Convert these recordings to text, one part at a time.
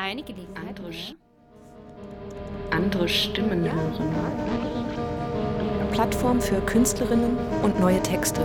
eine Gelegenheit. Andere Stimmen hören. Plattform für Künstlerinnen und neue Texte.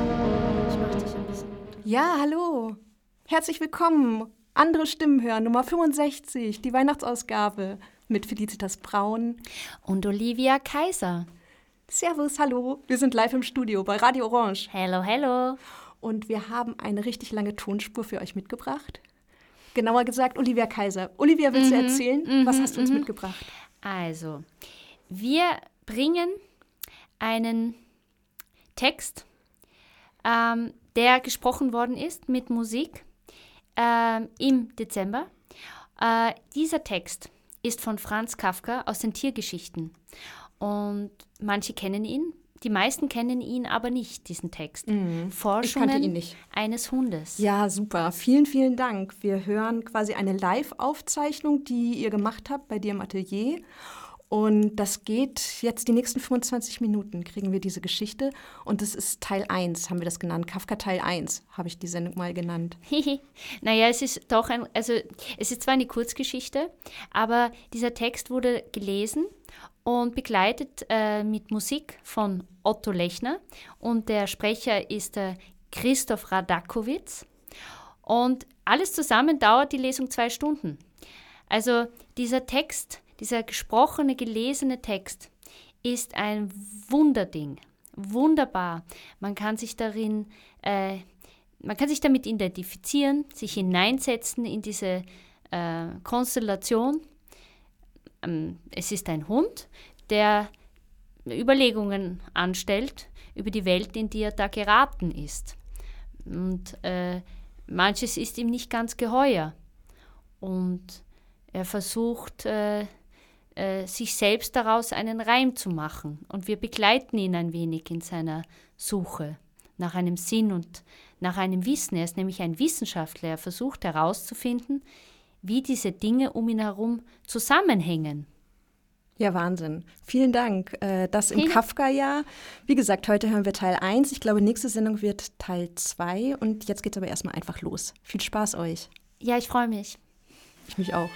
Ja, hallo. Herzlich willkommen. Andere Stimmen hören, Nummer 65, die Weihnachtsausgabe mit Felicitas Braun Und Olivia Kaiser. Servus, hallo. Wir sind live im Studio bei Radio Orange. Hello, hello. Und wir haben eine richtig lange Tonspur für euch mitgebracht. Genauer gesagt, Olivia Kaiser. Olivia, willst du erzählen? Was hast du uns mitgebracht? Also, wir bringen einen Text, der gesprochen worden ist mit Musik im Dezember. Dieser Text ist von Franz Kafka aus den Tiergeschichten. Und manche kennen ihn, die meisten kennen ihn aber nicht, diesen Text. Forschungen Ich kannte ihn nicht. eines Hundes. Ja, super. Vielen, vielen Dank. Wir hören quasi eine Live-Aufzeichnung, die ihr gemacht habt bei dir im Atelier. Und das geht jetzt die nächsten 25 Minuten, kriegen wir diese Geschichte. Und das ist Teil 1, haben wir das genannt. Kafka Teil 1 habe ich die Sendung mal genannt. Naja, es ist doch es ist zwar eine Kurzgeschichte, aber dieser Text wurde gelesen und begleitet mit Musik von Otto Lechner. Und der Sprecher ist Christoph Radakowitz. Und alles zusammen dauert die Lesung 2 Stunden. Also dieser Text, dieser gesprochene, gelesene Text ist ein Wunderding. Wunderbar. Man kann sich damit identifizieren, sich hineinsetzen in diese Konstellation. Es ist ein Hund, der Überlegungen anstellt über die Welt, in die er da geraten ist. Und manches ist ihm nicht ganz geheuer. Und er versucht, sich selbst daraus einen Reim zu machen. Und wir begleiten ihn ein wenig in seiner Suche nach einem Sinn und nach einem Wissen. Er ist nämlich ein Wissenschaftler. Er versucht herauszufinden, wie diese Dinge um ihn herum zusammenhängen. Ja, Wahnsinn. Vielen Dank. Das im Kafka-Jahr. Wie gesagt, heute hören wir Teil 1. Ich glaube, nächste Sendung wird Teil 2. Und jetzt geht es aber erstmal einfach los. Viel Spaß euch. Ja, ich freue mich. Ich mich auch.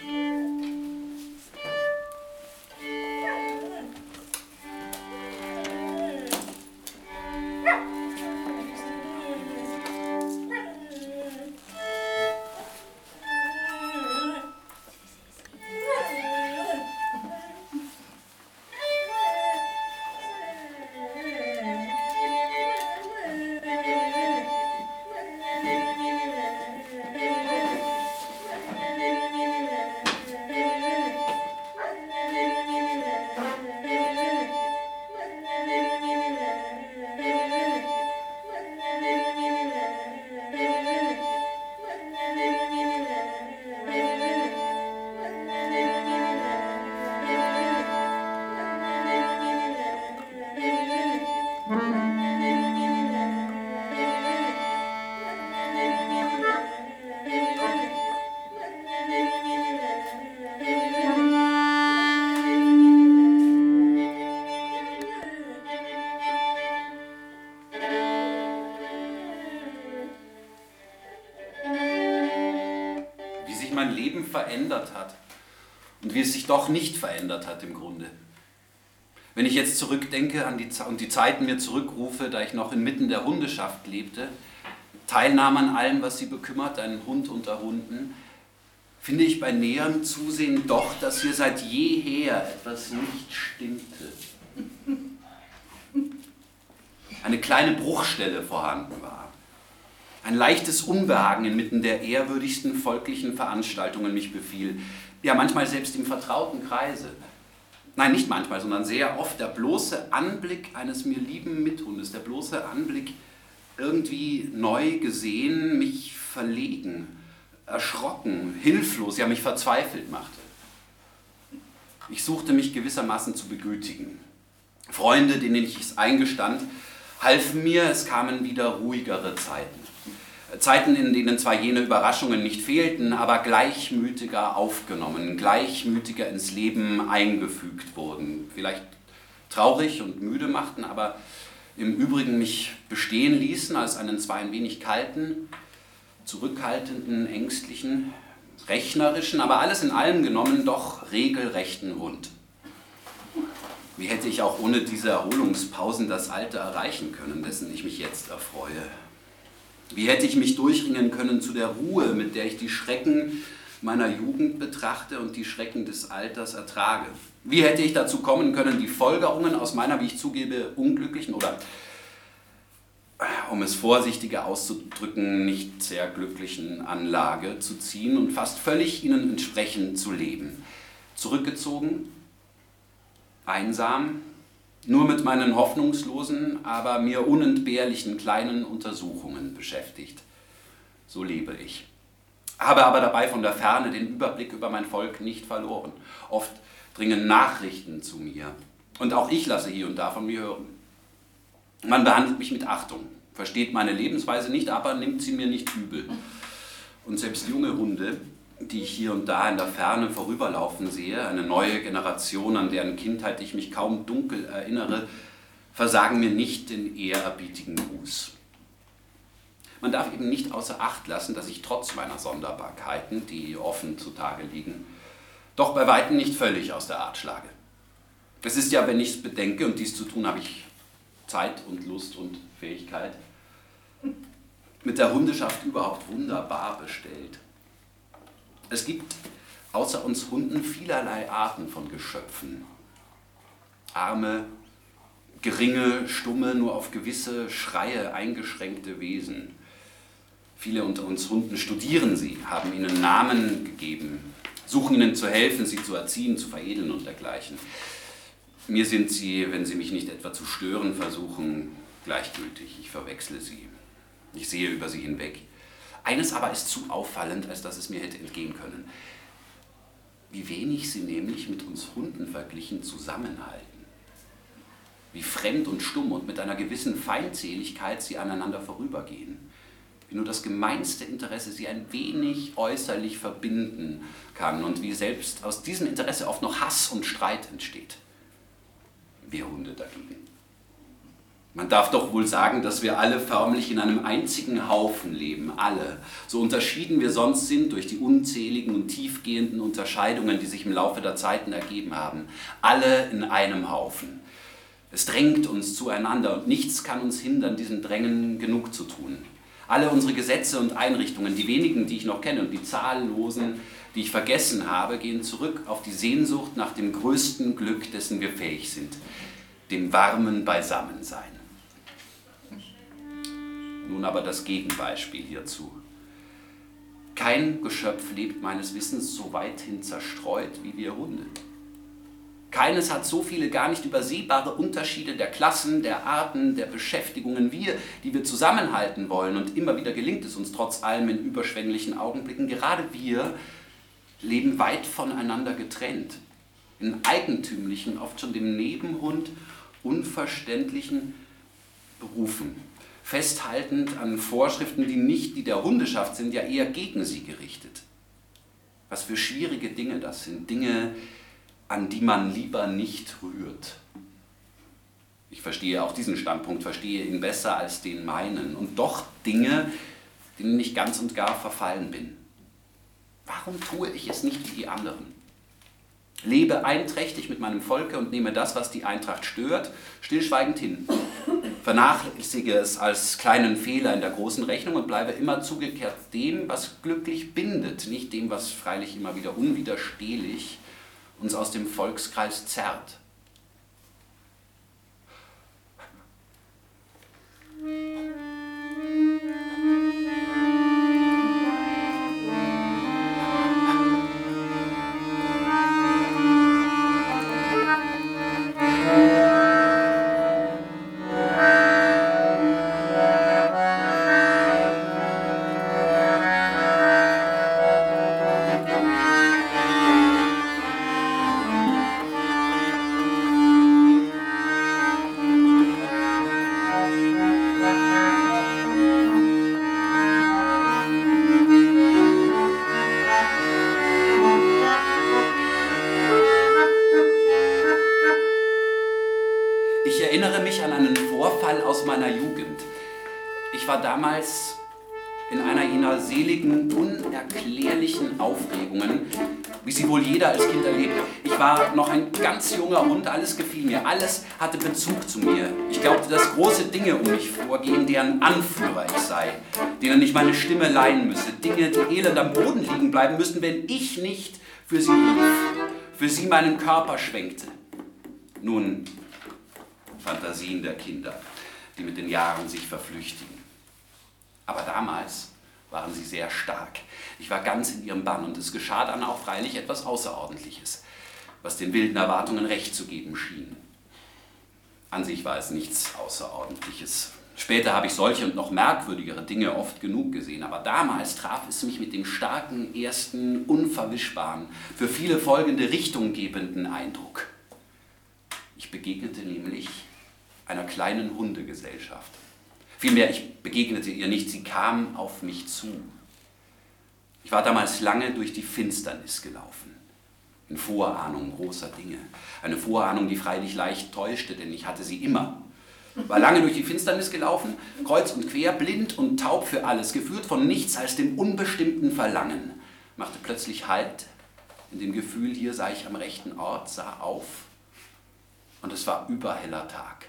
Mein Leben verändert hat und wie es sich doch nicht verändert hat im Grunde. Wenn ich jetzt zurückdenke und die Zeiten mir zurückrufe, da ich noch inmitten der Hundeschaft lebte, Teilnahme an allem, was sie bekümmert, ein Hund unter Hunden, finde ich bei näherem Zusehen doch, dass hier seit jeher etwas nicht stimmte. Eine kleine Bruchstelle vorhanden war. Ein leichtes Unbehagen inmitten der ehrwürdigsten volklichen Veranstaltungen mich befiel. Ja, manchmal selbst im vertrauten Kreise. Nein, nicht manchmal, sondern sehr oft. Der bloße Anblick eines mir lieben Mithundes, der bloße Anblick irgendwie neu gesehen, mich verlegen, erschrocken, hilflos, ja mich verzweifelt machte. Ich suchte mich gewissermaßen zu begütigen. Freunde, denen ich es eingestand, halfen mir, es kamen wieder ruhigere Zeiten. Zeiten, in denen zwar jene Überraschungen nicht fehlten, aber gleichmütiger aufgenommen, gleichmütiger ins Leben eingefügt wurden. Vielleicht traurig und müde machten, aber im Übrigen mich bestehen ließen als einen zwar ein wenig kalten, zurückhaltenden, ängstlichen, rechnerischen, aber alles in allem genommen doch regelrechten Hund. Wie hätte ich auch ohne diese Erholungspausen das Alter erreichen können, dessen ich mich jetzt erfreue? Wie hätte ich mich durchringen können zu der Ruhe, mit der ich die Schrecken meiner Jugend betrachte und die Schrecken des Alters ertrage? Wie hätte ich dazu kommen können, die Folgerungen aus meiner, wie ich zugebe, unglücklichen oder, um es vorsichtiger auszudrücken, nicht sehr glücklichen Anlage zu ziehen und fast völlig ihnen entsprechend zu leben? Zurückgezogen, einsam, nur mit meinen hoffnungslosen, aber mir unentbehrlichen kleinen Untersuchungen beschäftigt. So lebe ich. Habe aber dabei von der Ferne den Überblick über mein Volk nicht verloren. Oft dringen Nachrichten zu mir. Und auch ich lasse hier und da von mir hören. Man behandelt mich mit Achtung, versteht meine Lebensweise nicht, aber nimmt sie mir nicht übel. Und selbst junge Hunde, die ich hier und da in der Ferne vorüberlaufen sehe, eine neue Generation, an deren Kindheit ich mich kaum dunkel erinnere, versagen mir nicht den ehrerbietigen Gruß. Man darf eben nicht außer Acht lassen, dass ich trotz meiner Sonderbarkeiten, die offen zutage liegen, doch bei weitem nicht völlig aus der Art schlage. Es ist ja, wenn ich es bedenke, und dies zu tun habe ich Zeit und Lust und Fähigkeit, mit der Hundeschaft überhaupt wunderbar bestellt. Es gibt außer uns Hunden vielerlei Arten von Geschöpfen. Arme, geringe, stumme, nur auf gewisse Schreie eingeschränkte Wesen. Viele unter uns Hunden studieren sie, haben ihnen Namen gegeben, suchen ihnen zu helfen, sie zu erziehen, zu veredeln und dergleichen. Mir sind sie, wenn sie mich nicht etwa zu stören versuchen, gleichgültig. Ich verwechsle sie. Ich sehe über sie hinweg. Eines aber ist zu auffallend, als dass es mir hätte entgehen können. Wie wenig sie nämlich mit uns Hunden verglichen zusammenhalten. Wie fremd und stumm und mit einer gewissen Feindseligkeit sie aneinander vorübergehen. Wie nur das gemeinste Interesse sie ein wenig äußerlich verbinden kann und wie selbst aus diesem Interesse oft noch Hass und Streit entsteht. Wir Hunde dagegen. Man darf doch wohl sagen, dass wir alle förmlich in einem einzigen Haufen leben, alle. So unterschieden wir sonst sind durch die unzähligen und tiefgehenden Unterscheidungen, die sich im Laufe der Zeiten ergeben haben. Alle in einem Haufen. Es drängt uns zueinander und nichts kann uns hindern, diesem Drängen genug zu tun. Alle unsere Gesetze und Einrichtungen, die wenigen, die ich noch kenne und die zahllosen, die ich vergessen habe, gehen zurück auf die Sehnsucht nach dem größten Glück, dessen wir fähig sind, dem warmen Beisammensein. Nun aber das Gegenbeispiel hierzu. Kein Geschöpf lebt meines Wissens so weithin zerstreut wie wir Hunde. Keines hat so viele gar nicht übersehbare Unterschiede der Klassen, der Arten, der Beschäftigungen. Wir, die wir zusammenhalten wollen, und immer wieder gelingt es uns trotz allem in überschwänglichen Augenblicken, gerade wir leben weit voneinander getrennt, in eigentümlichen, oft schon dem Nebenhund unverständlichen Berufen, festhaltend an Vorschriften, die nicht die der Hundeschaft sind, ja eher gegen sie gerichtet. Was für schwierige Dinge das sind, Dinge, an die man lieber nicht rührt. Ich verstehe auch diesen Standpunkt, verstehe ihn besser als den meinen. Und doch Dinge, denen ich ganz und gar verfallen bin. Warum tue ich es nicht wie die anderen? Lebe einträchtig mit meinem Volke und nehme das, was die Eintracht stört, stillschweigend hin. Vernachlässige es als kleinen Fehler in der großen Rechnung und bleibe immer zugekehrt dem, was glücklich bindet, nicht dem, was freilich immer wieder unwiderstehlich uns aus dem Volkskreis zerrt. Ich erinnere mich an einen Vorfall aus meiner Jugend. Ich war damals in einer jener seligen, unerklärlichen Aufregungen, wie sie wohl jeder als Kind erlebt. Ich war noch ein ganz junger Hund, alles gefiel mir, alles hatte Bezug zu mir. Ich glaubte, dass große Dinge um mich vorgehen, deren Anführer ich sei, denen ich meine Stimme leihen müsse, Dinge, die elend am Boden liegen bleiben müssten, wenn ich nicht für sie rief, für sie meinen Körper schwenkte. Nun, Fantasien der Kinder, die mit den Jahren sich verflüchtigen. Aber damals waren sie sehr stark. Ich war ganz in ihrem Bann und es geschah dann auch freilich etwas Außerordentliches, was den wilden Erwartungen Recht zu geben schien. An sich war es nichts Außerordentliches. Später habe ich solche und noch merkwürdigere Dinge oft genug gesehen, aber damals traf es mich mit dem starken, ersten, unverwischbaren, für viele folgende Richtung gebenden Eindruck. Ich begegnete nämlich einer kleinen Hundegesellschaft. Vielmehr, ich begegnete ihr nicht, sie kam auf mich zu. Ich war damals lange durch die Finsternis gelaufen, in Vorahnung großer Dinge. Eine Vorahnung, die freilich leicht täuschte, denn ich hatte sie immer. War lange durch die Finsternis gelaufen, kreuz und quer, blind und taub für alles, geführt von nichts als dem unbestimmten Verlangen. Machte plötzlich Halt in dem Gefühl, hier sei ich am rechten Ort, sah auf und es war überheller Tag.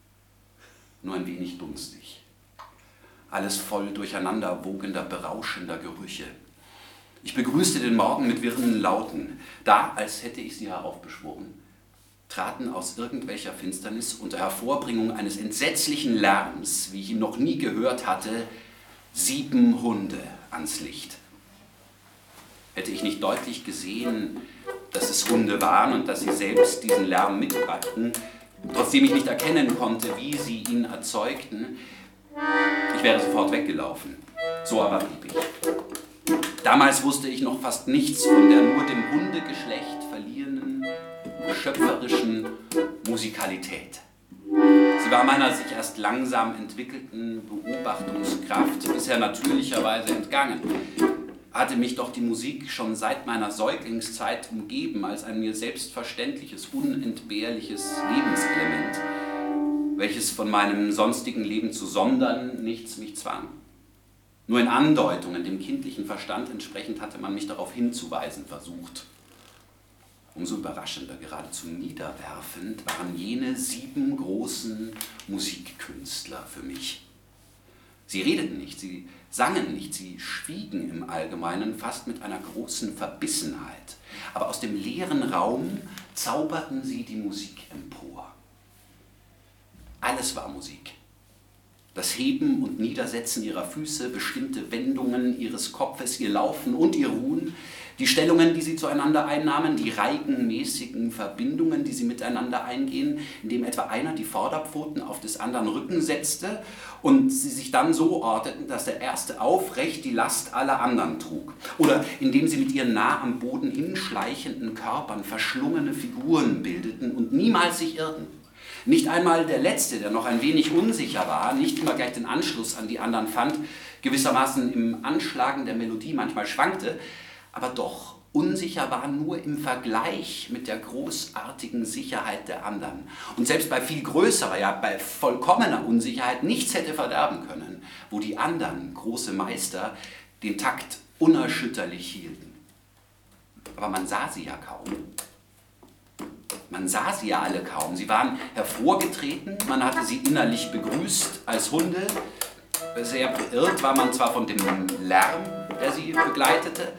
Nur ein wenig dunstig. Alles voll durcheinander wogender, berauschender Gerüche. Ich begrüßte den Morgen mit wirren Lauten. Da, als hätte ich sie heraufbeschworen, traten aus irgendwelcher Finsternis unter Hervorbringung eines entsetzlichen Lärms, wie ich ihn noch nie gehört hatte, 7 Hunde ans Licht. Hätte ich nicht deutlich gesehen, dass es Hunde waren und dass sie selbst diesen Lärm mitbrachten, trotzdem ich nicht erkennen konnte, wie sie ihn erzeugten, ich wäre sofort weggelaufen. So aber blieb ich. Damals wusste ich noch fast nichts von der nur dem Hundegeschlecht verliehenen, schöpferischen Musikalität. Sie war meiner sich erst langsam entwickelten Beobachtungskraft bisher natürlicherweise entgangen. Hatte mich doch die Musik schon seit meiner Säuglingszeit umgeben als ein mir selbstverständliches, unentbehrliches Lebenselement, welches von meinem sonstigen Leben zu sondern nichts mich zwang. Nur in Andeutungen, dem kindlichen Verstand entsprechend, hatte man mich darauf hinzuweisen versucht. Umso überraschender, geradezu niederwerfend, waren jene 7 großen Musikkünstler für mich. Sie redeten nicht, sie sangen nicht, sie schwiegen im Allgemeinen fast mit einer großen Verbissenheit. Aber aus dem leeren Raum zauberten sie die Musik empor. Alles war Musik. Das Heben und Niedersetzen ihrer Füße, bestimmte Wendungen ihres Kopfes, ihr Laufen und ihr Ruhen, die Stellungen, die sie zueinander einnahmen, die reigenmäßigen Verbindungen, die sie miteinander eingehen, indem etwa einer die Vorderpfoten auf des anderen Rücken setzte und sie sich dann so ordneten, dass der Erste aufrecht die Last aller anderen trug. Oder indem sie mit ihren nah am Boden hinschleichenden Körpern verschlungene Figuren bildeten und niemals sich irrten. Nicht einmal der Letzte, der noch ein wenig unsicher war, nicht immer gleich den Anschluss an die anderen fand, gewissermaßen im Anschlagen der Melodie manchmal schwankte, aber doch unsicher war nur im Vergleich mit der großartigen Sicherheit der anderen. Und selbst bei viel größerer, ja bei vollkommener Unsicherheit nichts hätte verderben können, wo die anderen, große Meister, den Takt unerschütterlich hielten. Aber man sah sie ja kaum. Man sah sie ja alle kaum. Sie waren hervorgetreten, man hatte sie innerlich begrüßt als Hunde. Sehr beirrt war man zwar von dem Lärm, der sie begleitete,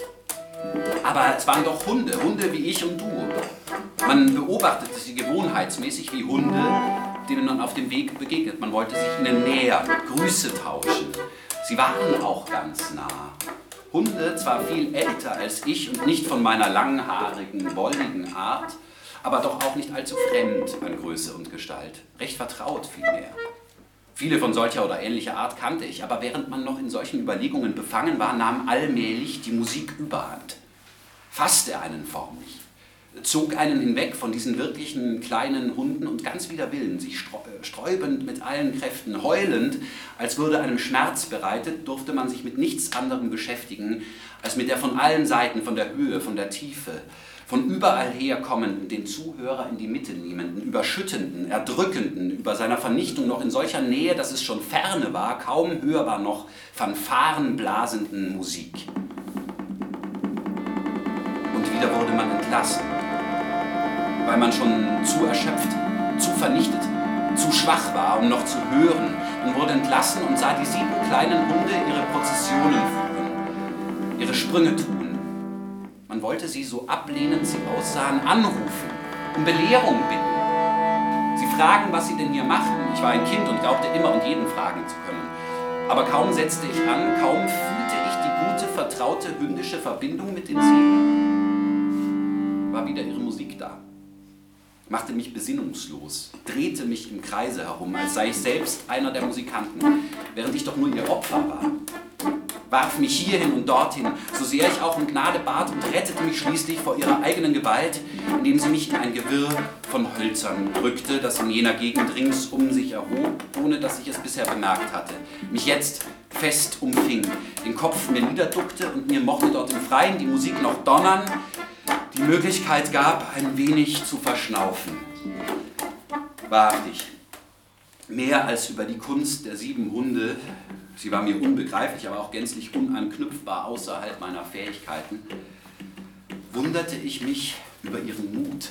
aber es waren doch Hunde, Hunde wie ich und du. Man beobachtete sie gewohnheitsmäßig wie Hunde, denen man auf dem Weg begegnet. Man wollte sich ihnen nähern, Grüße tauschen. Sie waren auch ganz nah. Hunde, zwar viel älter als ich und nicht von meiner langhaarigen, wolligen Art, aber doch auch nicht allzu fremd an Größe und Gestalt. Recht vertraut vielmehr. Viele von solcher oder ähnlicher Art kannte ich, aber während man noch in solchen Überlegungen befangen war, nahm allmählich die Musik überhand. Fasste einen förmlich, zog einen hinweg von diesen wirklichen kleinen Hunden und ganz wider Willen, sich sträubend mit allen Kräften, heulend, als würde einem Schmerz bereitet, durfte man sich mit nichts anderem beschäftigen, als mit der von allen Seiten, von der Höhe, von der Tiefe, von überall her kommenden, den Zuhörer in die Mitte nehmenden, überschüttenden, erdrückenden, über seiner Vernichtung noch in solcher Nähe, dass es schon ferne war, kaum hörbar noch, fanfarenblasenden Musik. Und wieder wurde man entlassen, weil man schon zu erschöpft, zu vernichtet, zu schwach war, um noch zu hören. Man wurde entlassen und sah die 7 kleinen Hunde ihre Prozessionen führen, ihre Sprünge tun. Man wollte sie, so ablehnend sie aussahen, anrufen, um Belehrung bitten. Sie fragen, was sie denn hier machten. Ich war ein Kind und glaubte immer und jeden fragen zu können. Aber kaum setzte ich an, kaum fühlte ich die gute, vertraute, hündische Verbindung mit den 7, war wieder ihre Musik da. Machte mich besinnungslos, drehte mich im Kreise herum, als sei ich selbst einer der Musikanten, während ich doch nur ihr Opfer war. Warf mich hierhin und dorthin, so sehr ich auch um Gnade bat, und rettete mich schließlich vor ihrer eigenen Gewalt, indem sie mich in ein Gewirr von Hölzern drückte, das in jener Gegend rings um sich erhob, ohne dass ich es bisher bemerkt hatte. Mich jetzt fest umfing, den Kopf mir niederduckte und mir mochte dort im Freien die Musik noch donnern, die Möglichkeit gab, ein wenig zu verschnaufen. Wahrhaftig, mehr als über die Kunst der 7 Hunde, sie war mir unbegreiflich, aber auch gänzlich unanknüpfbar außerhalb meiner Fähigkeiten, wunderte ich mich über ihren Mut,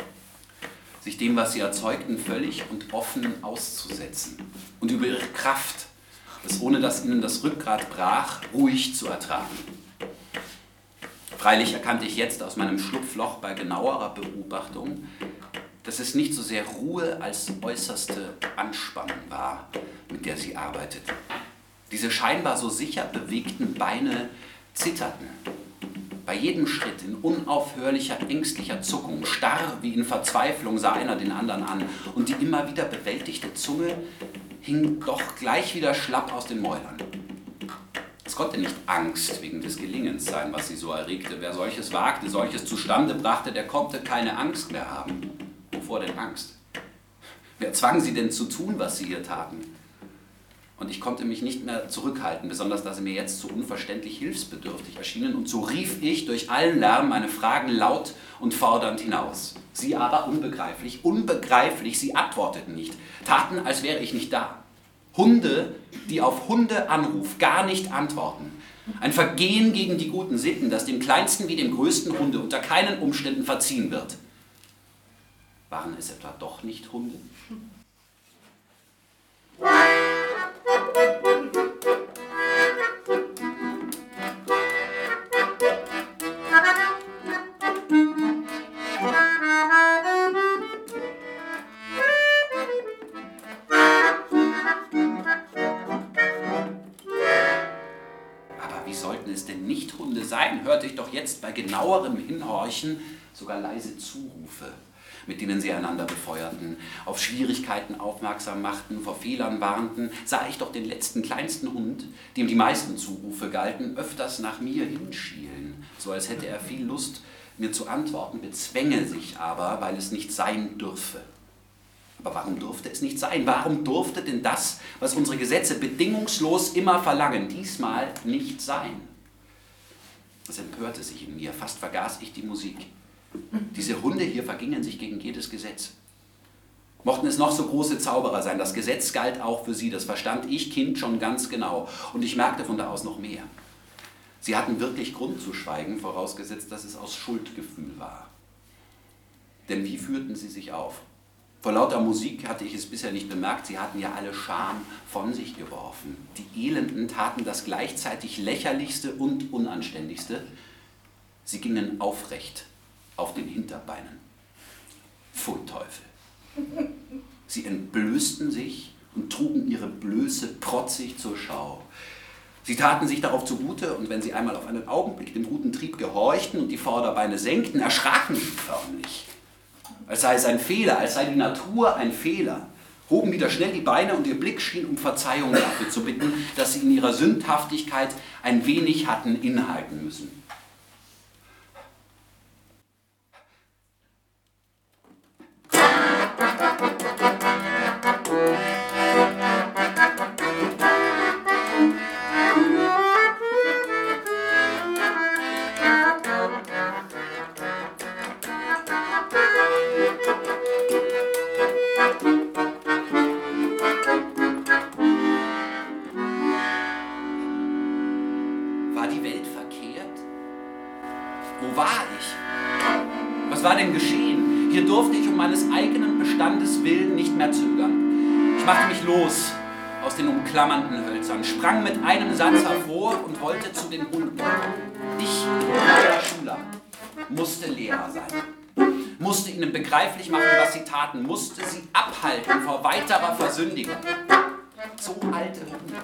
sich dem, was sie erzeugten, völlig und offen auszusetzen, und über ihre Kraft, es, ohne dass ihnen das Rückgrat brach, ruhig zu ertragen. Freilich erkannte ich jetzt aus meinem Schlupfloch bei genauerer Beobachtung, dass es nicht so sehr Ruhe als äußerste Anspannung war, mit der sie arbeiteten. Diese scheinbar so sicher bewegten Beine zitterten. Bei jedem Schritt in unaufhörlicher, ängstlicher Zuckung, starr wie in Verzweiflung sah einer den anderen an, und die immer wieder bewältigte Zunge hing doch gleich wieder schlapp aus den Mäulern. Es konnte nicht Angst wegen des Gelingens sein, was sie so erregte. Wer solches wagte, solches zustande brachte, der konnte keine Angst mehr haben. Wovor denn Angst? Wer zwang sie denn zu tun, was sie hier taten? Und ich konnte mich nicht mehr zurückhalten, besonders da sie mir jetzt so unverständlich hilfsbedürftig erschienen, und so rief ich durch allen Lärm meine Fragen laut und fordernd hinaus. Sie aber unbegreiflich, sie antworteten nicht, taten, als wäre ich nicht da. Hunde, die auf Hundeanruf gar nicht antworten. Ein Vergehen gegen die guten Sitten, das dem kleinsten wie dem größten Hunde unter keinen Umständen verziehen wird. Waren es etwa doch nicht Hunde? Sein, hörte ich doch jetzt bei genauerem Hinhorchen sogar leise Zurufe, mit denen sie einander befeuerten, auf Schwierigkeiten aufmerksam machten, vor Fehlern warnten. Sah ich doch den letzten kleinsten Hund, dem die meisten Zurufe galten, öfters nach mir hinschielen, so als hätte er viel Lust, mir zu antworten, bezwänge sich aber, weil es nicht sein dürfe. Aber warum durfte es nicht sein? Warum durfte denn das, was unsere Gesetze bedingungslos immer verlangen, diesmal nicht sein? Es empörte sich in mir, fast vergaß ich die Musik. Diese Hunde hier vergingen sich gegen jedes Gesetz. Mochten es noch so große Zauberer sein, das Gesetz galt auch für sie, das verstand ich, Kind, schon ganz genau. Und ich merkte von da aus noch mehr. Sie hatten wirklich Grund zu schweigen, vorausgesetzt, dass es aus Schuldgefühl war. Denn wie führten sie sich auf? Vor lauter Musik hatte ich es bisher nicht bemerkt, sie hatten ja alle Scham von sich geworfen. Die Elenden taten das gleichzeitig Lächerlichste und Unanständigste. Sie gingen aufrecht auf den Hinterbeinen. Pfui Teufel. Sie entblößten sich und trugen ihre Blöße protzig zur Schau. Sie taten sich darauf zugute, und wenn sie einmal auf einen Augenblick dem guten Trieb gehorchten und die Vorderbeine senkten, erschraken sie förmlich. Als sei es ein Fehler, als sei die Natur ein Fehler, hoben wieder schnell die Beine, und ihr Blick schien um Verzeihung dafür zu bitten, dass sie in ihrer Sündhaftigkeit ein wenig hatten innehalten müssen. war ich? Was war denn geschehen? Hier durfte ich um meines eigenen Bestandes willen nicht mehr zögern. Ich machte mich los aus den umklammernden Hölzern, sprang mit einem Satz hervor und wollte zu den Hunden. Ich, kleiner Schüler, musste Lehrer sein, musste ihnen begreiflich machen, was sie taten, musste sie abhalten vor weiterer Versündigung. So alte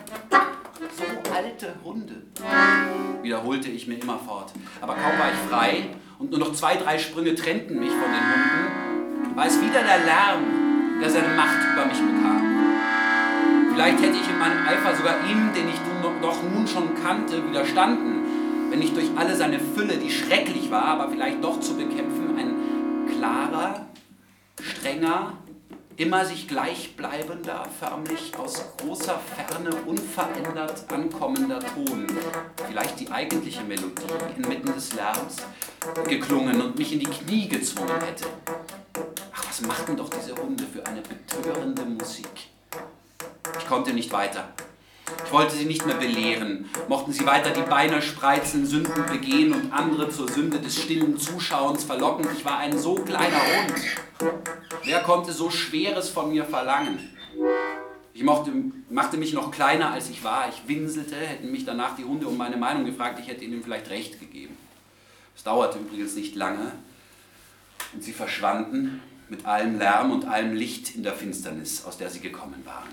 Hunde, wiederholte ich mir immerfort. Aber kaum war ich frei und nur noch 2, 3 Sprünge trennten mich von den Hunden, war es wieder der Lärm, der seine Macht über mich bekam. Vielleicht hätte ich in meinem Eifer sogar ihm, den ich doch nun schon kannte, widerstanden, wenn nicht durch alle seine Fülle, die schrecklich war, aber vielleicht doch zu bekämpfen, ein klarer, strenger, immer sich gleichbleibender, förmlich aus großer Ferne unverändert ankommender Ton, vielleicht die eigentliche Melodie inmitten des Lärms, geklungen und mich in die Knie gezwungen hätte. Ach, was machten doch diese Hunde für eine betörende Musik. Ich konnte nicht weiter. Ich wollte sie nicht mehr belehren. Mochten sie weiter die Beine spreizen, Sünden begehen und andere zur Sünde des stillen Zuschauens verlocken. Ich war ein so kleiner Hund. Wer konnte so Schweres von mir verlangen? Ich machte mich noch kleiner, als ich war. Ich winselte, hätten mich danach die Hunde um meine Meinung gefragt. Ich hätte ihnen vielleicht recht gegeben. Es dauerte übrigens nicht lange. Und sie verschwanden mit allem Lärm und allem Licht in der Finsternis, aus der sie gekommen waren.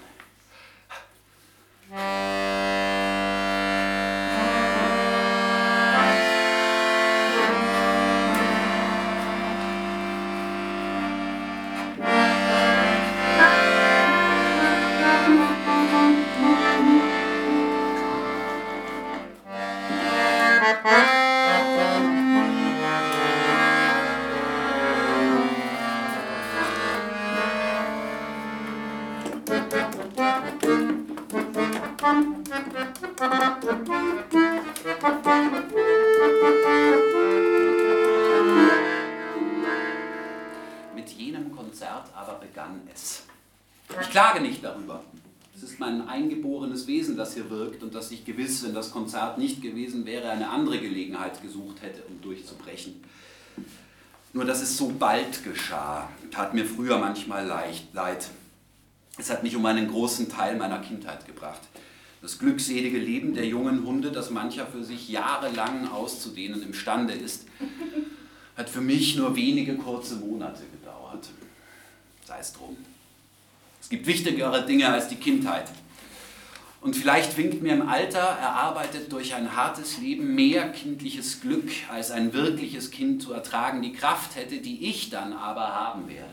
Mit jenem Konzert aber begann es. Ich klage nicht darüber. Es ist mein eingeborenes Wesen, das hier wirkt und das ich gewiss, wenn das Konzert nicht gewesen wäre, eine andere Gelegenheit gesucht hätte, um durchzubrechen. Nur, dass es so bald geschah, tat mir früher manchmal leid. Es hat mich um einen großen Teil meiner Kindheit gebracht. Das glückselige Leben der jungen Hunde, das mancher für sich jahrelang auszudehnen imstande ist, hat für mich nur wenige kurze Monate gedauert. Sei es drum. Es gibt wichtigere Dinge als die Kindheit. Und vielleicht winkt mir im Alter, erarbeitet durch ein hartes Leben, mehr kindliches Glück, als ein wirkliches Kind zu ertragen, die Kraft hätte, die ich dann aber haben werde.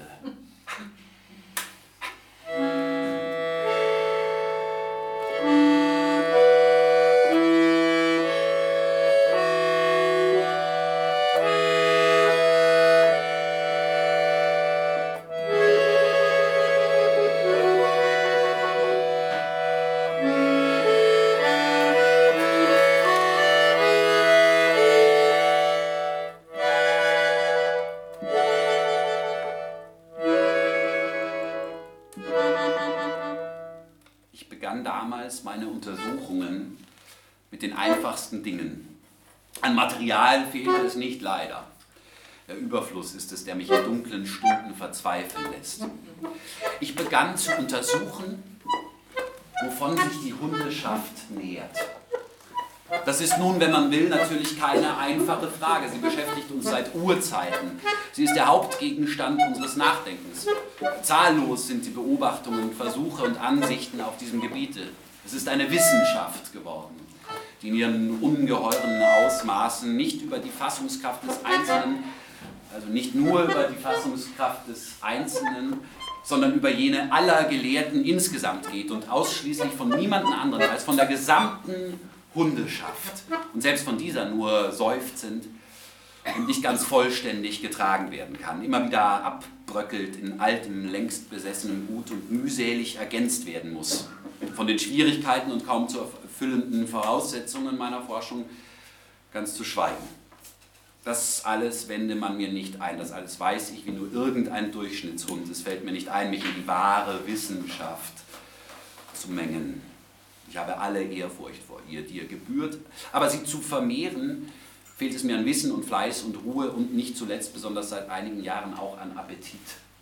Meine Untersuchungen mit den einfachsten Dingen. An Material fehlte es nicht, leider. Der Überfluss ist es, der mich in dunklen Stunden verzweifeln lässt. Ich begann zu untersuchen, wovon sich die Hundeschaft nährt. Das ist nun, wenn man will, natürlich keine einfache Frage. Sie beschäftigt uns seit Urzeiten. Sie ist der Hauptgegenstand unseres Nachdenkens. Zahllos sind die Beobachtungen, Versuche und Ansichten auf diesem Gebiete. Es ist eine Wissenschaft geworden, die in ihren ungeheuren Ausmaßen nicht über die Fassungskraft des Einzelnen, also nicht nur über die Fassungskraft des Einzelnen, sondern über jene aller Gelehrten insgesamt geht und ausschließlich von niemandem anderen als von der gesamten Hundeschaft und selbst von dieser nur seufzend und nicht ganz vollständig getragen werden kann, immer wieder abbröckelt in altem, längst besessenem Gut und mühselig ergänzt werden muss. Von den Schwierigkeiten und kaum zu erfüllenden Voraussetzungen meiner Forschung ganz zu schweigen. Das alles wende man mir nicht ein, das alles weiß ich wie nur irgendein Durchschnittshund. Es fällt mir nicht ein, mich in die wahre Wissenschaft zu mengen. Ich habe alle Ehrfurcht vor ihr, die ihr gebührt, aber sie zu vermehren fehlt es mir an Wissen und Fleiß und Ruhe und nicht zuletzt, besonders seit einigen Jahren, auch an Appetit.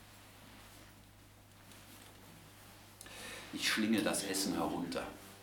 Ich schlinge das Essen herunter.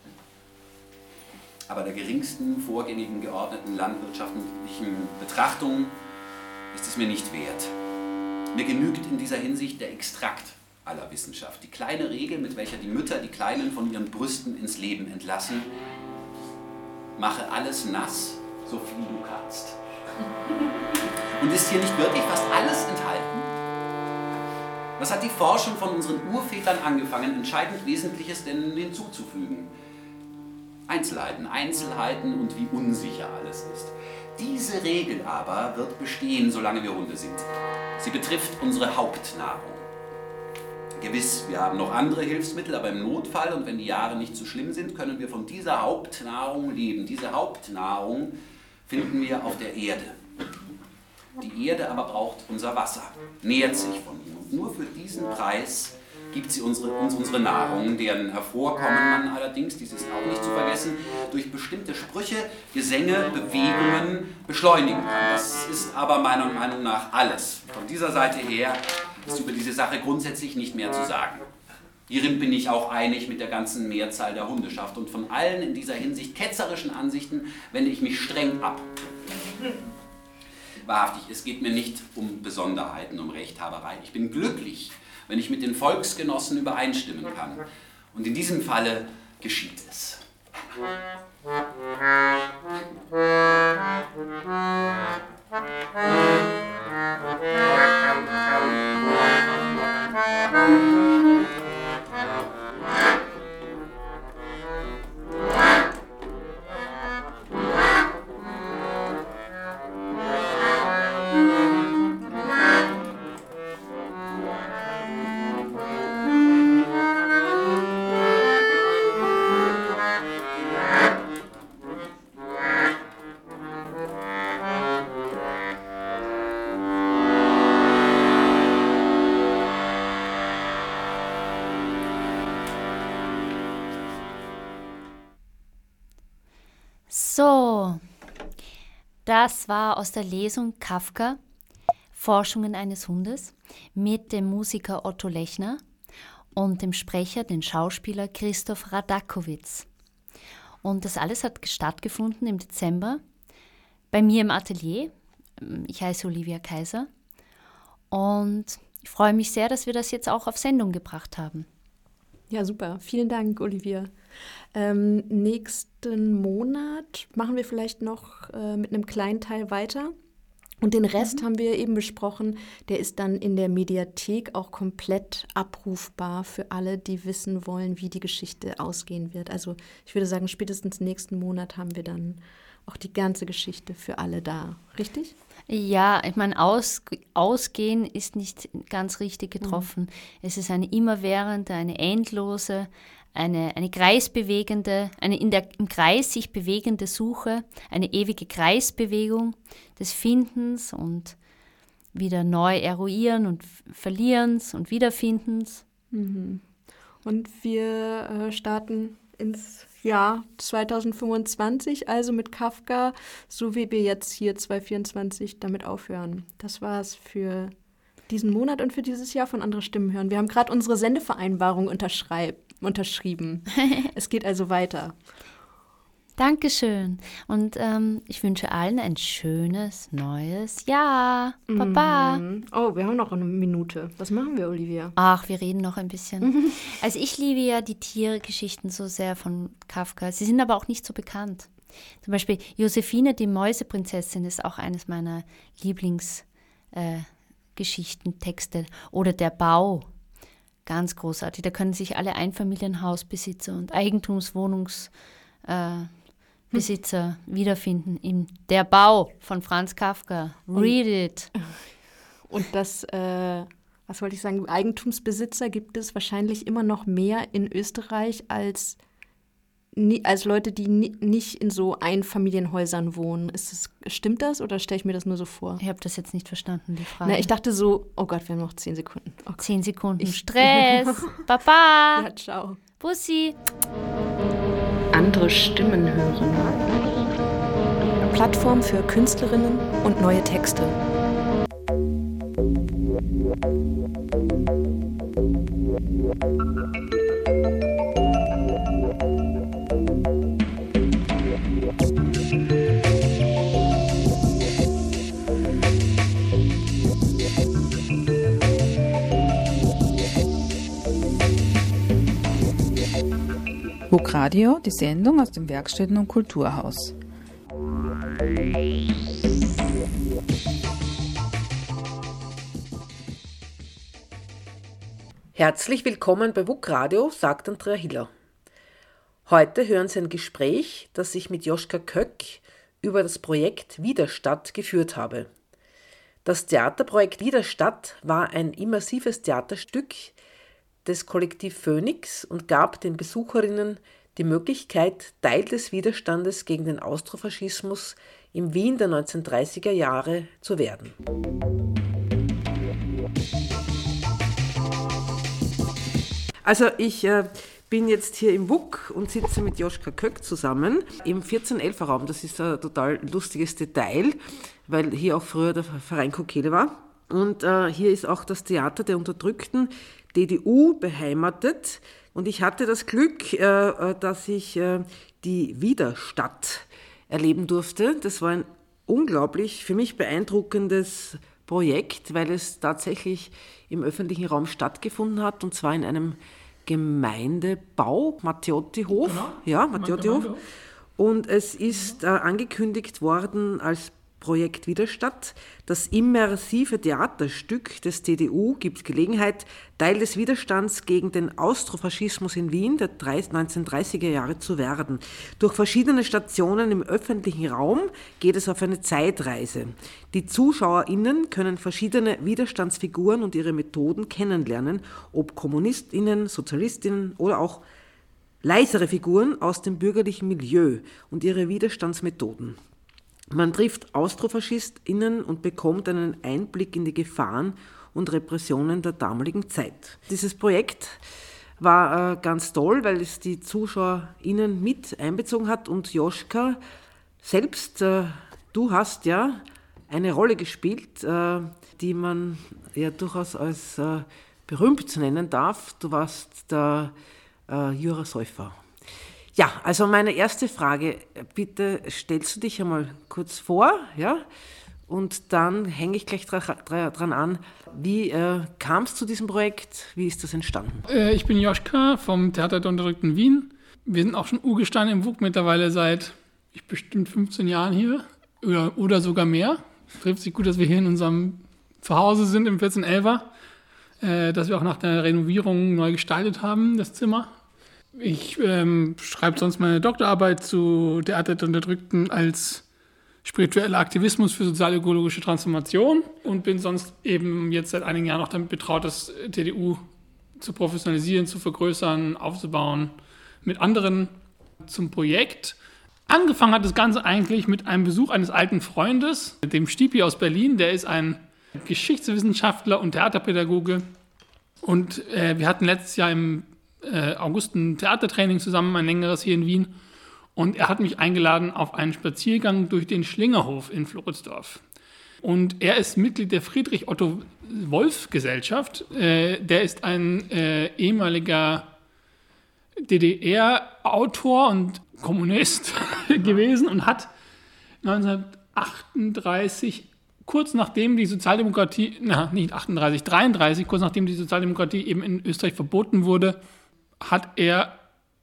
Aber der geringsten vorgängigen geordneten landwirtschaftlichen Betrachtung ist es mir nicht wert. Mir genügt in dieser Hinsicht der Extrakt aller Wissenschaft. Die kleine Regel, mit welcher die Mütter die Kleinen von ihren Brüsten ins Leben entlassen: mache alles nass, so viel du kannst. Und ist hier nicht wirklich fast alles enthalten? Was hat die Forschung von unseren Urvätern angefangen, entscheidend Wesentliches denn hinzuzufügen? Einzelheiten und wie unsicher alles ist. Diese Regel aber wird bestehen, solange wir Hunde sind. Sie betrifft unsere Hauptnahrung. Gewiss, wir haben noch andere Hilfsmittel, aber im Notfall und wenn die Jahre nicht so schlimm sind, können wir von dieser Hauptnahrung leben. Diese Hauptnahrung finden wir auf der Erde. Die Erde aber braucht unser Wasser, nährt sich von ihm. Und nur für diesen Preis gibt sie uns unsere Nahrung, deren Hervorkommen man allerdings, dies ist auch nicht zu vergessen, durch bestimmte Sprüche, Gesänge, Bewegungen beschleunigen kann. Das ist aber meiner Meinung nach alles. Von dieser Seite her ist über diese Sache grundsätzlich nicht mehr zu sagen. Hierin bin ich auch einig mit der ganzen Mehrzahl der Hundeschaft und von allen in dieser Hinsicht ketzerischen Ansichten wende ich mich streng ab. Wahrhaftig, es geht mir nicht um Besonderheiten, um Rechthaberei. Ich bin glücklich, wenn ich mit den Volksgenossen übereinstimmen kann. Und in diesem Falle geschieht es. So, das war aus der Lesung Kafka, Forschungen eines Hundes, mit dem Musiker Otto Lechner und dem Sprecher, den Schauspieler Christoph Radakowitz. Und das alles hat stattgefunden im Dezember bei mir im Atelier. Ich heiße Olivia Kaiser und ich freue mich sehr, dass wir das jetzt auch auf Sendung gebracht haben. Ja, super. Vielen Dank, Olivia. Nächsten Monat machen wir vielleicht noch mit einem kleinen Teil weiter. Und den Rest haben wir eben besprochen. Der ist dann in der Mediathek auch komplett abrufbar für alle, die wissen wollen, wie die Geschichte ausgehen wird. Also ich würde sagen, spätestens nächsten Monat haben wir dann auch die ganze Geschichte für alle da. Richtig? Ja, ich meine, ausgehen ist nicht ganz richtig getroffen. Es ist eine immerwährende, eine endlose, eine kreisbewegende, eine im Kreis sich bewegende Suche, eine ewige Kreisbewegung des Findens und wieder neu eruieren und Verlierens und Wiederfindens. Mhm. Und wir starten ins Jahr 2025, also mit Kafka, so wie wir jetzt hier 2024 damit aufhören. Das war's für diesen Monat und für dieses Jahr von Andere Stimmen hören. Wir haben gerade unsere Sendevereinbarung unterschrieben. Es geht also weiter. Dankeschön. Und ich wünsche allen ein schönes, neues Jahr. Baba. Oh, wir haben noch eine Minute. Was machen wir, Olivia? Ach, wir reden noch ein bisschen. Also ich liebe ja die Tiergeschichten so sehr von Kafka. Sie sind aber auch nicht so bekannt. Zum Beispiel Josephine, die Mäuseprinzessin, ist auch eines meiner Lieblingsgeschichtentexte. Oder Der Bau. Ganz großartig. Da können sich alle Einfamilienhausbesitzer und Eigentumswohnungsbesitzer wiederfinden in Der Bau von Franz Kafka. Read it. Und das, was wollte ich sagen, Eigentumsbesitzer gibt es wahrscheinlich immer noch mehr in Österreich als Leute, die nicht in so Einfamilienhäusern wohnen. Stimmt das oder stelle ich mir das nur so vor? Ich habe das jetzt nicht verstanden, die Frage. Na, ich dachte so, oh Gott, wir haben noch 10 Sekunden. Okay. 10 Sekunden. Stress. Baba. Ja, ciao. Bussi. Andere Stimmen hören. Plattform für Künstlerinnen und neue Texte. WUK Radio, die Sendung aus dem Werkstätten- und Kulturhaus. Herzlich willkommen bei WUK Radio, sagt Andrea Hiller. Heute hören Sie ein Gespräch, das ich mit Joschka Köck über das Projekt Widerstadt geführt habe. Das Theaterprojekt Widerstadt war ein immersives Theaterstück des Kollektiv Phoenix und gab den Besucherinnen die Möglichkeit, Teil des Widerstandes gegen den Austrofaschismus im Wien der 1930er Jahre zu werden. Also ich bin jetzt hier im WUK und sitze mit Joschka Köck zusammen im 1411er-Raum. Das ist ein total lustiges Detail, weil hier auch früher der Verein Kokele war. Und hier ist auch das Theater der Unterdrückten, DDU, beheimatet. Und ich hatte das Glück, dass ich die Widerstadt erleben durfte. Das war ein unglaublich, für mich beeindruckendes Projekt, weil es tatsächlich im öffentlichen Raum stattgefunden hat, und zwar in einem Gemeindebau, Matteottihof. Genau. Ja, Matteottihof. Und es ist angekündigt worden als Projekt Widerstadt. Das immersive Theaterstück des TDU gibt Gelegenheit, Teil des Widerstands gegen den Austrofaschismus in Wien der 1930er Jahre zu werden. Durch verschiedene Stationen im öffentlichen Raum geht es auf eine Zeitreise. Die ZuschauerInnen können verschiedene Widerstandsfiguren und ihre Methoden kennenlernen, ob KommunistInnen, SozialistInnen oder auch leisere Figuren aus dem bürgerlichen Milieu und ihre Widerstandsmethoden. Man trifft AustrofaschistInnen und bekommt einen Einblick in die Gefahren und Repressionen der damaligen Zeit. Dieses Projekt war ganz toll, weil es die ZuschauerInnen mit einbezogen hat, und Joschka, selbst du hast ja eine Rolle gespielt, die man ja durchaus als berühmt nennen darf. Du warst der Jura Säufer. Ja, also meine erste Frage, bitte stellst du dich einmal kurz vor, ja, und dann hänge ich gleich dran an. Wie kamst du zu diesem Projekt? Wie ist das entstanden? Ich bin Joschka vom Theater der Unterdrückten Wien. Wir sind auch schon Urgestein im WUK mittlerweile seit bestimmt 15 Jahren hier oder sogar mehr. Trifft sich gut, dass wir hier in unserem Zuhause sind im 1411er, dass wir auch nach der Renovierung neu gestaltet haben, das Zimmer. Ich schreibe sonst meine Doktorarbeit zu Theater der Unterdrückten als spiritueller Aktivismus für sozial-ökologische Transformation und bin sonst eben jetzt seit einigen Jahren auch damit betraut, das TDU zu professionalisieren, zu vergrößern, aufzubauen mit anderen zum Projekt. Angefangen hat das Ganze eigentlich mit einem Besuch eines alten Freundes, dem Stipi aus Berlin. Der ist ein Geschichtswissenschaftler und Theaterpädagoge. Und wir hatten letztes Jahr im August ein Theatertraining zusammen, ein längeres hier in Wien. Und er hat mich eingeladen auf einen Spaziergang durch den Schlingerhof in Floridsdorf. Und er ist Mitglied der Friedrich-Otto-Wolff-Gesellschaft. Der ist ein ehemaliger DDR-Autor und Kommunist gewesen und hat 1938, kurz nachdem die Sozialdemokratie, 33, kurz nachdem die Sozialdemokratie eben in Österreich verboten wurde, hat er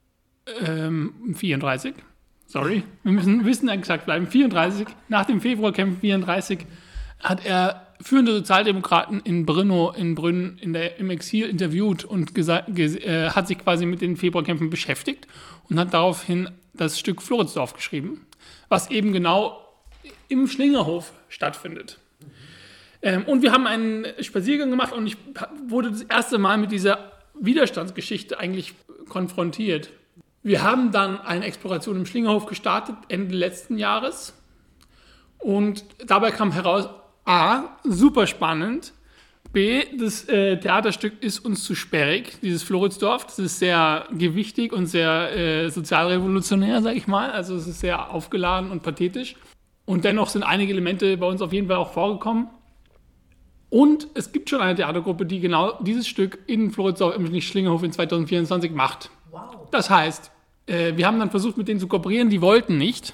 34, wir müssen exakt bleiben, 34, nach dem Februarkämpfen 34, hat er führende Sozialdemokraten in Brno, in Brünn im Exil interviewt und hat sich quasi mit den Februarkämpfen beschäftigt und hat daraufhin das Stück Floridsdorf geschrieben, was eben genau im Schlingerhof stattfindet. Und wir haben einen Spaziergang gemacht und ich wurde das erste Mal mit dieser Widerstandsgeschichte eigentlich konfrontiert. Wir haben dann eine Exploration im Schlingerhof gestartet, Ende letzten Jahres. Und dabei kam heraus, A, super spannend, B, das Theaterstück ist uns zu sperrig, dieses Floridsdorf. Das ist sehr gewichtig und sehr sozialrevolutionär, sag ich mal. Also es ist sehr aufgeladen und pathetisch. Und dennoch sind einige Elemente bei uns auf jeden Fall auch vorgekommen. Und es gibt schon eine Theatergruppe, die genau dieses Stück in Floridsdorf im Schlingerhof in 2024 macht. Wow. Das heißt, wir haben dann versucht, mit denen zu kooperieren, die wollten nicht.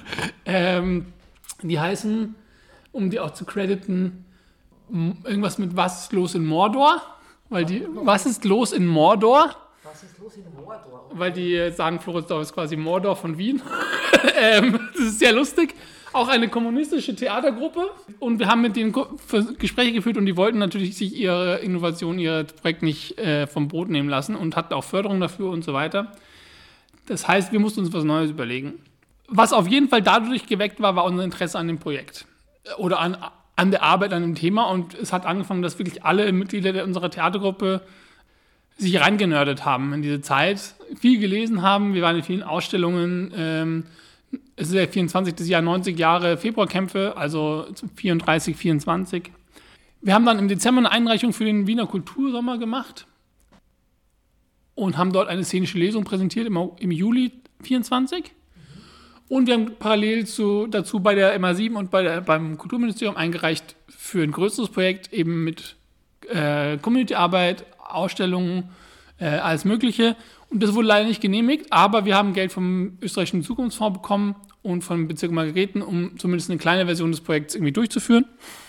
Die heißen, um die auch zu crediten, irgendwas mit Was ist los in Mordor? Was ist los in Mordor? Was ist los in Mordor? Weil die sagen, Floridsdorf ist quasi Mordor von Wien. Das ist sehr lustig. Auch eine kommunistische Theatergruppe. Und wir haben mit denen Gespräche geführt und die wollten natürlich sich ihre Innovation, ihr Projekt nicht vom Brot nehmen lassen und hatten auch Förderung dafür und so weiter. Das heißt, wir mussten uns was Neues überlegen. Was auf jeden Fall dadurch geweckt war unser Interesse an dem Projekt. Oder an der Arbeit, an dem Thema. Und es hat angefangen, dass wirklich alle Mitglieder unserer Theatergruppe sich reingenördet haben in diese Zeit, viel gelesen haben. Wir waren in vielen Ausstellungen. Es ist ja 24. Jahr, 90 Jahre Februarkämpfe, also 34, 24. Wir haben dann im Dezember eine Einreichung für den Wiener Kultursommer gemacht und haben dort eine szenische Lesung präsentiert im Juli 24. Und wir haben parallel dazu bei der MA7 und beim Kulturministerium eingereicht für ein größeres Projekt, eben mit Community-Arbeit, Ausstellungen, alles Mögliche. Und das wurde leider nicht genehmigt, aber wir haben Geld vom österreichischen Zukunftsfonds bekommen und vom Bezirk Margareten, um zumindest eine kleine Version des Projekts irgendwie durchzuführen.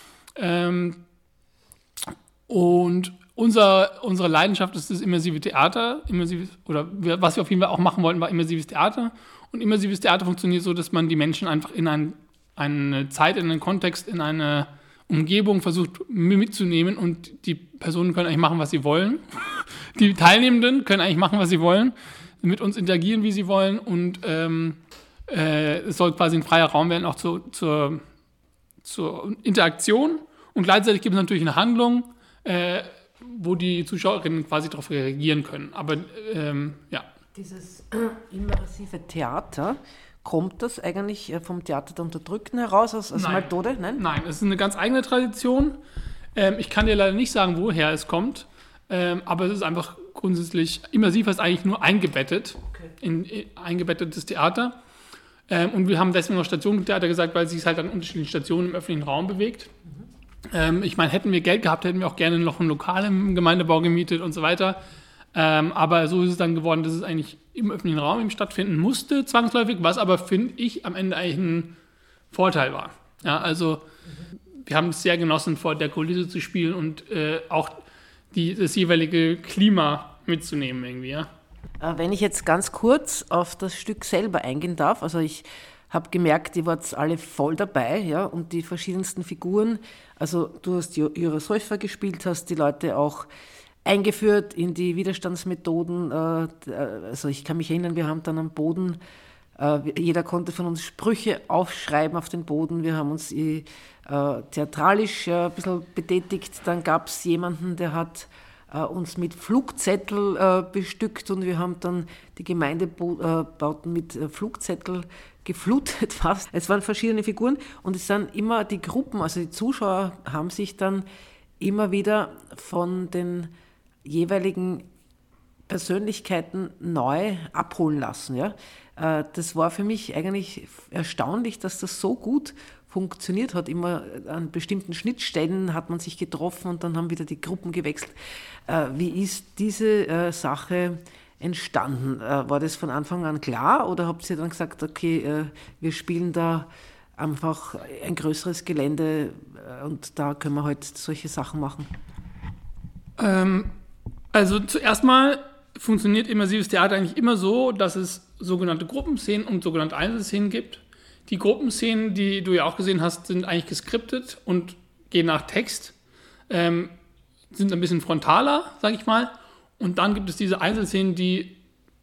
Und unsere Leidenschaft ist das immersive Theater. Was wir auf jeden Fall auch machen wollten, war immersives Theater. Und immersives Theater funktioniert so, dass man die Menschen einfach in eine Zeit, in einen Kontext, in eine Umgebung versucht mitzunehmen und die Personen können eigentlich machen, was sie wollen. Die Teilnehmenden können eigentlich machen, was sie wollen, mit uns interagieren, wie sie wollen und es soll quasi ein freier Raum werden, auch zur Interaktion und gleichzeitig gibt es natürlich eine Handlung, wo die Zuschauerinnen quasi darauf reagieren können. Aber ja. Dieses immersive Theater, kommt das eigentlich vom Theater der Unterdrückten heraus, aus Methode? Nein, es ist eine ganz eigene Tradition. Ich kann dir leider nicht sagen, woher es kommt, aber es ist einfach grundsätzlich, immersiv heißt eigentlich nur eingebettet, in eingebettetes Theater. Und wir haben deswegen noch Stationentheater gesagt, weil es sich halt an unterschiedlichen Stationen im öffentlichen Raum bewegt. Ich meine, hätten wir Geld gehabt, hätten wir auch gerne noch ein Lokal im Gemeindebau gemietet und so weiter. Aber so ist es dann geworden, dass es eigentlich im öffentlichen Raum eben stattfinden musste, zwangsläufig, was aber, finde ich, am Ende eigentlich ein Vorteil war. Ja, also wir haben es sehr genossen, vor der Kulisse zu spielen und auch das jeweilige Klima mitzunehmen irgendwie, ja. Wenn ich jetzt ganz kurz auf das Stück selber eingehen darf, also ich habe gemerkt, ihr wart alle voll dabei, ja, und die verschiedensten Figuren, also du hast Jura Säufer gespielt, hast die Leute auch eingeführt in die Widerstandsmethoden. Also ich kann mich erinnern, wir haben dann am Boden, jeder konnte von uns Sprüche aufschreiben auf den Boden. Wir haben uns theatralisch ein bisschen betätigt. Dann gab es jemanden, der hat uns mit Flugzettel bestückt und wir haben dann die Gemeindebauten mit Flugzettel geflutet fast. Es waren verschiedene Figuren und es sind immer die Gruppen, also die Zuschauer haben sich dann immer wieder von den jeweiligen Persönlichkeiten neu abholen lassen. Ja? Das war für mich eigentlich erstaunlich, dass das so gut funktioniert hat. Immer an bestimmten Schnittstellen hat man sich getroffen und dann haben wieder die Gruppen gewechselt. Wie ist diese Sache entstanden? War das von Anfang an klar oder habt ihr dann gesagt, okay, wir spielen da einfach ein größeres Gelände und da können wir halt solche Sachen machen? Also zuerst mal funktioniert immersives Theater eigentlich immer so, dass es sogenannte Gruppenszenen und sogenannte Einzelszenen gibt. Die Gruppenszenen, die du ja auch gesehen hast, sind eigentlich geskriptet und gehen nach Text, sind ein bisschen frontaler, sage ich mal. Und dann gibt es diese Einzelszenen, die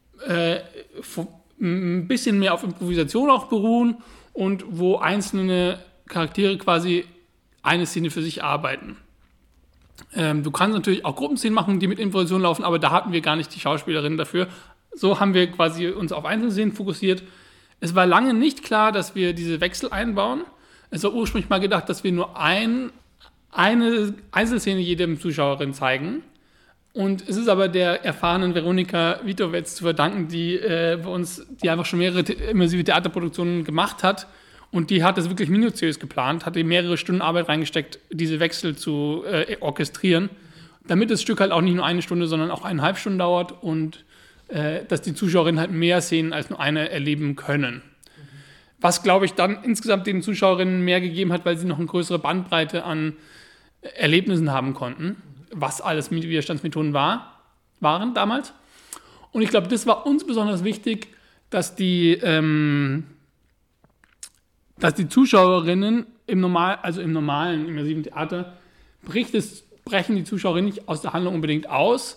ein bisschen mehr auf Improvisation auch beruhen und wo einzelne Charaktere quasi eine Szene für sich arbeiten. Du kannst natürlich auch Gruppenszenen machen, die mit Improvisation laufen, aber da hatten wir gar nicht die Schauspielerinnen dafür. So haben wir quasi uns auf Einzelszenen fokussiert. Es war lange nicht klar, dass wir diese Wechsel einbauen. Es war ursprünglich mal gedacht, dass wir nur eine Einzelszene jedem Zuschauerin zeigen. Und es ist aber der erfahrenen Veronika Witowetz zu verdanken, die bei uns, die einfach schon mehrere immersive Theaterproduktionen gemacht hat Und die hat das wirklich minutiös geplant, hatte mehrere Stunden Arbeit reingesteckt, diese Wechsel zu orchestrieren, damit das Stück halt auch nicht nur 1 Stunde, sondern auch 1,5 Stunden dauert und dass die Zuschauerinnen halt mehr Szenen als nur eine erleben können. Was, glaube ich, dann insgesamt den Zuschauerinnen mehr gegeben hat, weil sie noch eine größere Bandbreite an Erlebnissen haben konnten, was alles Widerstandsmethoden waren damals. Und ich glaube, das war uns besonders wichtig, dass die Zuschauerinnen im normalen immersiven Theater brechen die Zuschauerinnen nicht aus der Handlung unbedingt aus.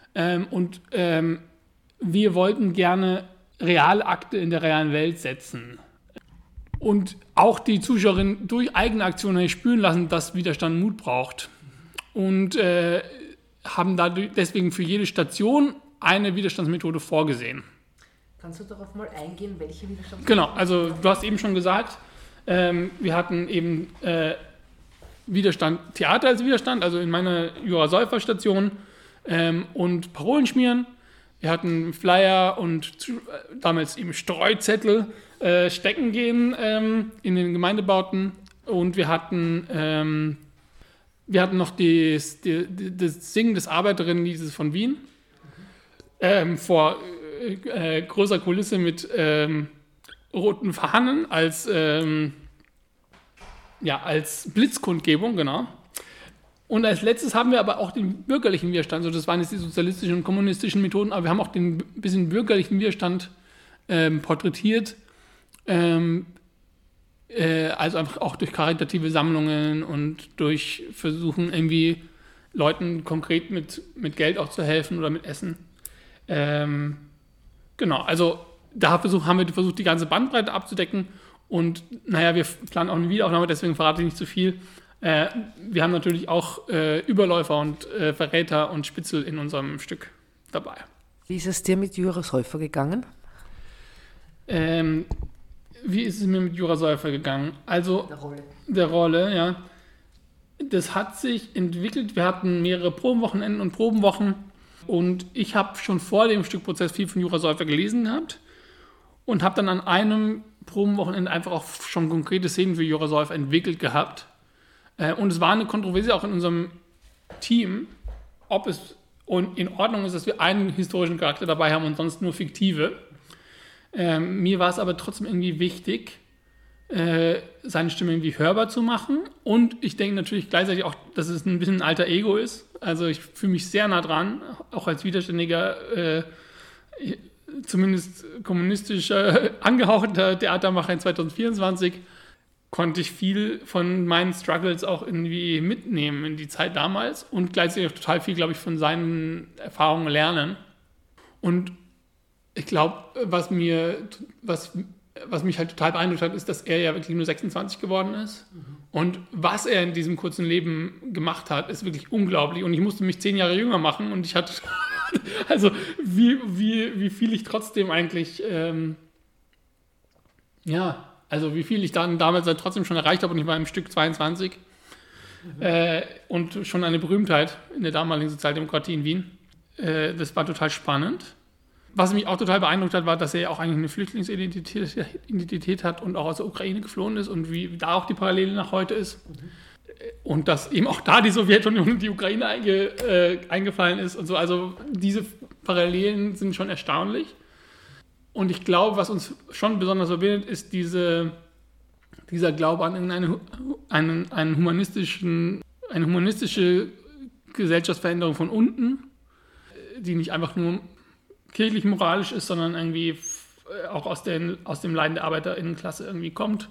Wir wollten gerne reale Akte in der realen Welt setzen. Und auch die Zuschauerinnen durch eigene Aktionen spüren lassen, dass Widerstand Mut braucht. Und haben deswegen für jede Station eine Widerstandsmethode vorgesehen. Kannst du darauf mal eingehen, welche Widerstandsmethode? Genau, also du hast eben schon gesagt, wir hatten eben Widerstand, Theater als Widerstand, also in meiner Jura-Säufer-Station und Parolen schmieren. Wir hatten Flyer und damals eben Streuzettel stecken gehen in den Gemeindebauten und wir hatten noch das Singen des Arbeiterinnenliedes von Wien vor großer Kulisse mit roten Fahnen als Blitzkundgebung, genau. Und als letztes haben wir aber auch den bürgerlichen Widerstand, also das waren jetzt die sozialistischen und kommunistischen Methoden, aber wir haben auch den bisschen bürgerlichen Widerstand porträtiert, also einfach auch durch karitative Sammlungen und durch Versuchen irgendwie Leuten konkret mit Geld auch zu helfen oder mit Essen. Genau, also da haben wir versucht, die ganze Bandbreite abzudecken und wir planen auch eine Wiederaufnahme, deswegen verrate ich nicht zu viel. Wir haben natürlich auch Überläufer und Verräter und Spitzel in unserem Stück dabei. Wie ist es dir mit Jura Säufer gegangen? Wie ist es mir mit Jura Säufer gegangen? Also der Rolle, ja. Das hat sich entwickelt. Wir hatten mehrere Probenwochenenden und Probenwochen und ich habe schon vor dem Stückprozess viel von Jura Säufer gelesen gehabt und habe dann an einem Probenwochenende einfach auch schon konkrete Szenen für Jura Säufer entwickelt gehabt. Und es war eine Kontroverse auch in unserem Team, ob es in Ordnung ist, dass wir einen historischen Charakter dabei haben und sonst nur fiktive. Mir war es aber trotzdem irgendwie wichtig, seine Stimme irgendwie hörbar zu machen. Und ich denke natürlich gleichzeitig auch, dass es ein bisschen ein alter Ego ist. Also ich fühle mich sehr nah dran, auch als widerständiger, zumindest kommunistisch angehauchter Theatermacher in 2024. Konnte ich viel von meinen Struggles auch irgendwie mitnehmen in die Zeit damals und gleichzeitig auch total viel, glaube ich, von seinen Erfahrungen lernen. Und ich glaube, was mich halt total beeindruckt hat, ist, dass er ja wirklich nur 26 geworden ist. Und was er in diesem kurzen Leben gemacht hat, ist wirklich unglaublich. Und ich musste mich 10 Jahre jünger machen und ich hatte, also wie viel ich trotzdem eigentlich, also wie viel ich dann damals halt trotzdem schon erreicht habe und ich war im Stück 22 und schon eine Berühmtheit in der damaligen Sozialdemokratie in Wien. Das war total spannend. Was mich auch total beeindruckt hat, war, dass er ja auch eigentlich eine Flüchtlingsidentität hat und auch aus der Ukraine geflohen ist und wie da auch die Parallele nach heute ist. Und dass eben auch da die Sowjetunion und die Ukraine eingefallen ist und so. Also diese Parallelen sind schon erstaunlich. Und ich glaube, was uns schon besonders verbindet, ist dieser Glaube an eine humanistische Gesellschaftsveränderung von unten, die nicht einfach nur kirchlich-moralisch ist, sondern irgendwie auch aus dem Leiden der ArbeiterInnenklasse irgendwie kommt.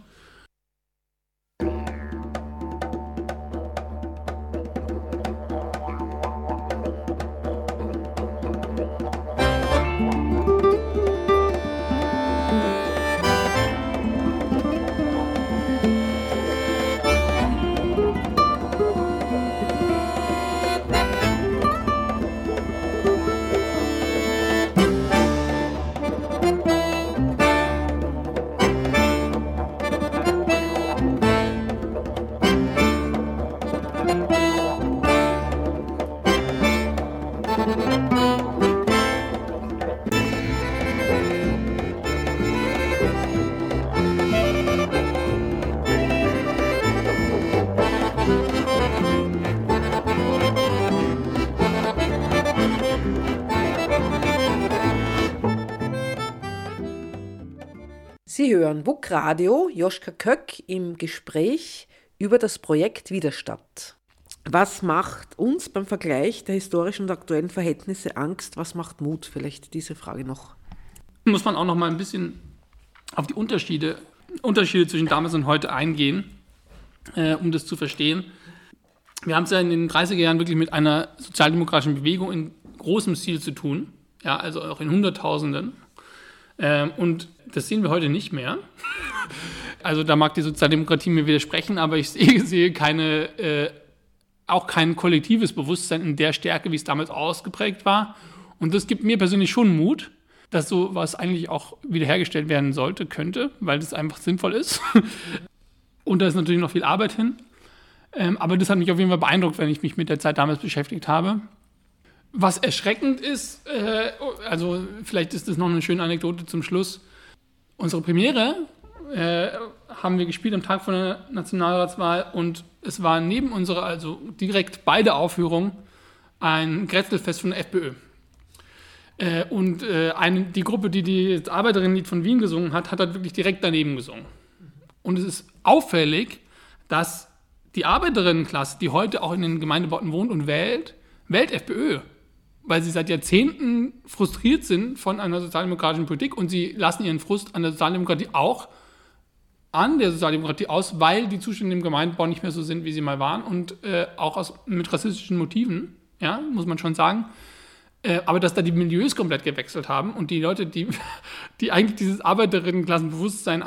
Sie hören WUK Radio, Joschka Köck im Gespräch über das Projekt Widerstadt. Was macht uns beim Vergleich der historischen und aktuellen Verhältnisse Angst? Was macht Mut? Vielleicht diese Frage noch. Muss man auch noch mal ein bisschen auf die Unterschiede zwischen damals und heute eingehen, um das zu verstehen. Wir haben es ja in den 30er Jahren wirklich mit einer sozialdemokratischen Bewegung in großem Stil zu tun, ja, also auch in Hunderttausenden. Und das sehen wir heute nicht mehr. Also da mag die Sozialdemokratie mir widersprechen, aber ich sehe auch kein kollektives Bewusstsein in der Stärke, wie es damals ausgeprägt war. Und das gibt mir persönlich schon Mut, dass sowas eigentlich auch wiederhergestellt werden könnte, weil das einfach sinnvoll ist. Und da ist natürlich noch viel Arbeit hin. Aber das hat mich auf jeden Fall beeindruckt, wenn ich mich mit der Zeit damals beschäftigt habe. Was erschreckend ist, also vielleicht ist das noch eine schöne Anekdote zum Schluss. Unsere Premiere haben wir gespielt am Tag von der Nationalratswahl und es war neben unserer, also direkt bei der Aufführung, ein Grätzlfest von der FPÖ. Und die Gruppe, die das Arbeiterinnenlied von Wien gesungen hat, hat halt wirklich direkt daneben gesungen. Und es ist auffällig, dass die Arbeiterinnenklasse, die heute auch in den Gemeindebauten wohnt und wählt FPÖ, weil sie seit Jahrzehnten frustriert sind von einer sozialdemokratischen Politik und sie lassen ihren Frust an der Sozialdemokratie auch an der Sozialdemokratie aus, weil die Zustände im Gemeindebau nicht mehr so sind, wie sie mal waren und auch mit rassistischen Motiven, ja, muss man schon sagen. Aber dass da die Milieus komplett gewechselt haben und die Leute, die eigentlich dieses Arbeiterinnenklassenbewusstsein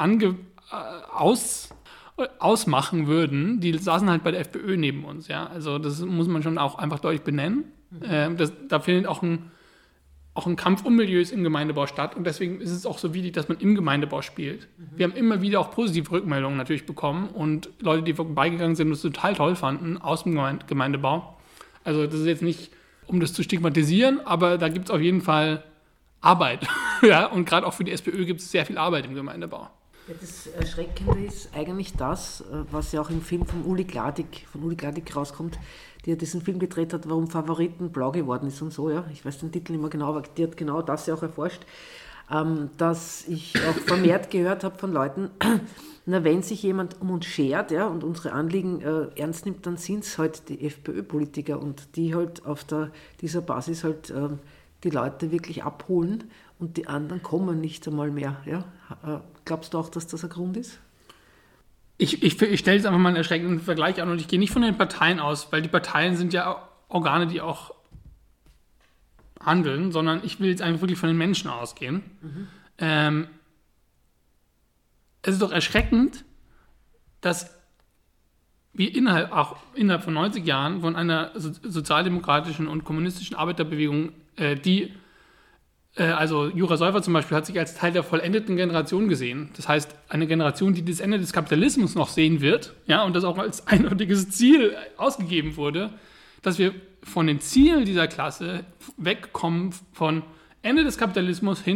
ausmachen würden, die saßen halt bei der FPÖ neben uns. Ja? Also das muss man schon auch einfach deutlich benennen. Da findet auch ein Kampf um Milieus im Gemeindebau statt und deswegen ist es auch so wichtig, dass man im Gemeindebau spielt. Wir haben immer wieder auch positive Rückmeldungen natürlich bekommen und Leute, die vorbeigegangen sind und es total toll fanden aus dem Gemeindebau. Also das ist jetzt nicht, um das zu stigmatisieren, aber da gibt es auf jeden Fall Arbeit. Ja? Und gerade auch für die SPÖ gibt es sehr viel Arbeit im Gemeindebau. Ja, das Erschreckende ist eigentlich das, was ja auch im Film von Uli Gladig rauskommt, die ja diesen Film gedreht hat, warum Favoriten blau geworden ist und so, ja. Ich weiß den Titel nicht mehr genau, aber die hat genau das ja auch erforscht, dass ich auch vermehrt gehört habe von Leuten, na, wenn sich jemand um uns schert, ja, und unsere Anliegen ernst nimmt, dann sind es halt die FPÖ-Politiker und die halt auf dieser Basis halt die Leute wirklich abholen und die anderen kommen nicht einmal mehr, ja. Glaubst du auch, dass das ein Grund ist? Ich stelle jetzt einfach mal einen erschreckenden Vergleich an und ich gehe nicht von den Parteien aus, weil die Parteien sind ja Organe, die auch handeln, sondern ich will jetzt einfach wirklich von den Menschen ausgehen. Es ist doch erschreckend, dass wir innerhalb von 90 Jahren von einer sozialdemokratischen und kommunistischen Arbeiterbewegung, also Jura Säufer zum Beispiel hat sich als Teil der vollendeten Generation gesehen. Das heißt, eine Generation, die das Ende des Kapitalismus noch sehen wird, ja, und das auch als eindeutiges Ziel ausgegeben wurde, dass wir von den Zielen dieser Klasse wegkommen von Ende des Kapitalismus hin